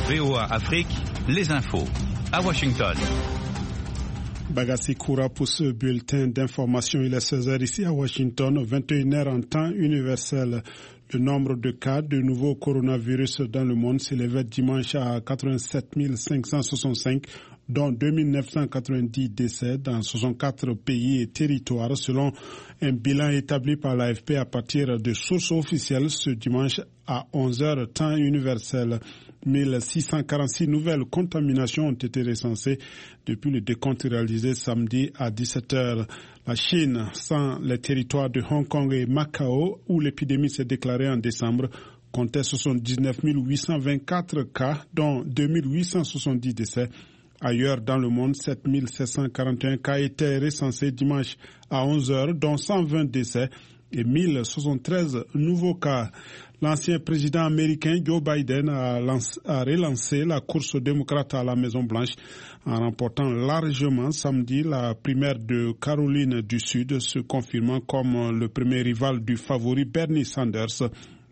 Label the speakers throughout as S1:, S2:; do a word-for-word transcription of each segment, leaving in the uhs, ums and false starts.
S1: V O A Afrique, les infos. À Washington.
S2: Bagassi Koura pour ce bulletin d'information. Il est seize heures ici à Washington, vingt et une heures en temps universel. Le nombre de cas de nouveau coronavirus dans le monde s'élevait dimanche à quatre-vingt-sept mille cinq cent soixante-cinq, dont deux mille neuf cent quatre-vingt-dix décès dans soixante-quatre pays et territoires, selon un bilan établi par l'A F P à partir de sources officielles ce dimanche à onze heures temps universel. mille six cent quarante-six nouvelles contaminations ont été recensées depuis le décompte réalisé samedi à dix-sept heures. La Chine, sans les territoires de Hong Kong et Macao, où l'épidémie s'est déclarée en décembre, comptait soixante-dix-neuf mille huit cent vingt-quatre cas, dont deux mille huit cent soixante-dix décès. Ailleurs dans le monde, sept mille sept cent quarante et un cas étaient recensés dimanche à onze heures, dont cent vingt décès et mille soixante-treize nouveaux cas. L'ancien président américain Joe Biden a, lancé, a relancé la course démocrate à la Maison-Blanche en remportant largement samedi la primaire de Caroline du Sud, se confirmant comme le premier rival du favori Bernie Sanders.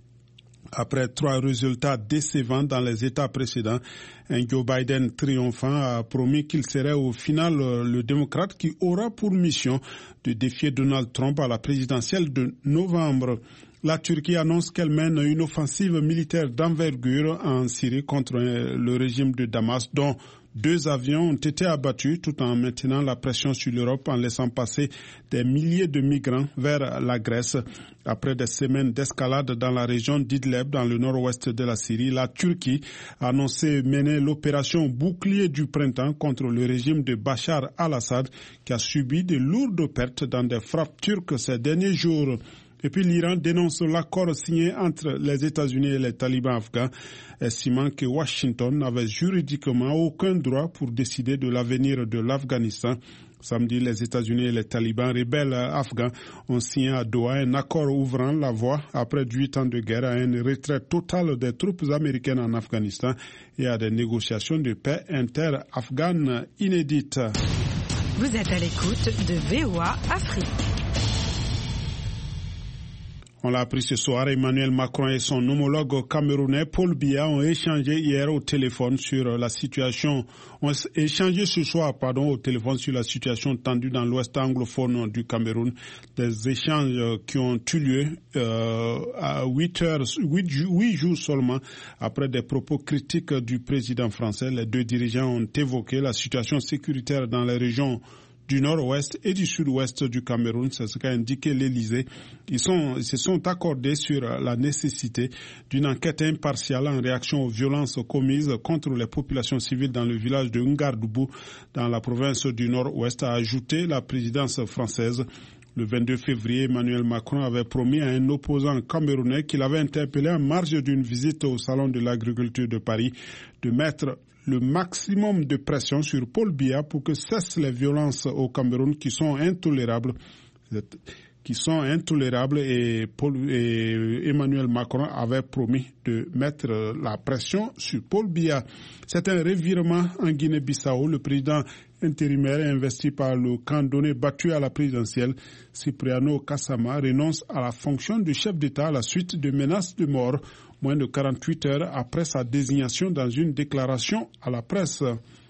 S2: Après trois résultats décevants dans les États précédents, un Joe Biden triomphant a promis qu'il serait au final le démocrate qui aura pour mission de défier Donald Trump à la présidentielle de novembre. La Turquie annonce qu'elle mène une offensive militaire d'envergure en Syrie contre le régime de Damas, dont deux avions ont été abattus tout en maintenant la pression sur l'Europe en laissant passer des milliers de migrants vers la Grèce. Après des semaines d'escalade dans la région d'Idlib, dans le nord-ouest de la Syrie, la Turquie a annoncé mener l'opération Bouclier du printemps contre le régime de Bachar al-Assad qui a subi de lourdes pertes dans des frappes turques ces derniers jours. Et puis l'Iran dénonce l'accord signé entre les États-Unis et les talibans afghans, estimant que Washington n'avait juridiquement aucun droit pour décider de l'avenir de l'Afghanistan. Samedi, les États-Unis et les talibans rebelles afghans ont signé à Doha un accord ouvrant la voie, après huit ans de guerre, à une retraite totale des troupes américaines en Afghanistan et à des négociations de paix inter-afghanes inédites.
S3: Vous êtes à l'écoute de V O A Afrique.
S2: On l'a appris ce soir, Emmanuel Macron et son homologue camerounais Paul Biya ont échangé hier au téléphone sur la situation, ont échangé ce soir, pardon, au téléphone sur la situation tendue dans l'ouest anglophone du Cameroun. Des échanges qui ont eu lieu euh, à huit heures, huit jours seulement après des propos critiques du président français. Les deux dirigeants ont évoqué la situation sécuritaire dans les régions du nord-ouest et du sud-ouest du Cameroun, c'est ce qu'a indiqué l'Élysée. Ils, sont, ils se sont accordés sur la nécessité d'une enquête impartiale en réaction aux violences commises contre les populations civiles dans le village de Ngardoubou, dans la province du nord-ouest, a ajouté la présidence française. Le vingt-deux février, Emmanuel Macron avait promis à un opposant camerounais qu'il avait interpellé en marge d'une visite au Salon de l'agriculture de Paris de mettre le maximum de pression sur Paul Biya pour que cessent les violences au Cameroun qui sont intolérables, qui sont intolérables et, Paul, et Emmanuel Macron avait promis de mettre la pression sur Paul Biya. C'est un revirement en Guinée-Bissau. Le président intérimaire investi par le camp donné battu à la présidentielle, Cipriano Kassama, renonce à la fonction de chef d'État à la suite de menaces de mort, moins de quarante-huit heures après sa désignation dans une déclaration à la presse.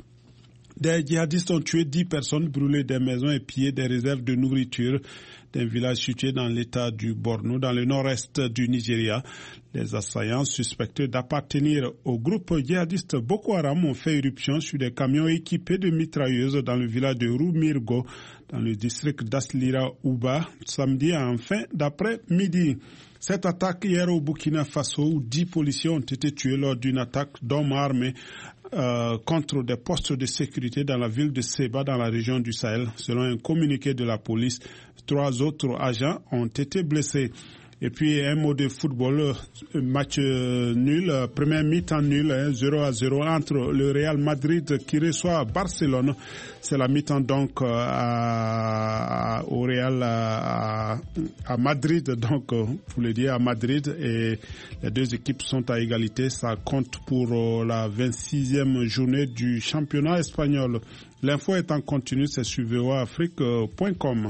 S2: Des djihadistes ont tué dix personnes, brûlé des maisons et pillé des réserves de nourriture d'un village situé dans l'état du Borno, dans le nord-est du Nigeria. Les assaillants suspectés d'appartenir au groupe djihadiste Boko Haram ont fait éruption sur des camions équipés de mitrailleuses dans le village de Rumirgo, dans le district d'Aslira-Ouba, samedi en fin d'après-midi. Cette attaque hier au Burkina Faso, où dix policiers ont été tués lors d'une attaque d'hommes armés euh, contre des postes de sécurité dans la ville de Seba, dans la région du Sahel. Selon un communiqué de la police, trois autres agents ont été blessés. Et puis un mot de football, match nul, première mi-temps nul, hein, zéro à zéro entre le Real Madrid qui reçoit Barcelone. C'est la mi-temps donc à, à, au Real à, à Madrid, donc pour le dire à Madrid, et les deux équipes sont à égalité. Ça compte pour la vingt-sixième journée du championnat espagnol. L'info est en continu, c'est sur v o a afrique point com.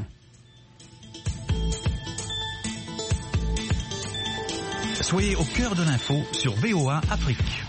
S1: Soyez au cœur de l'info sur V O A Afrique.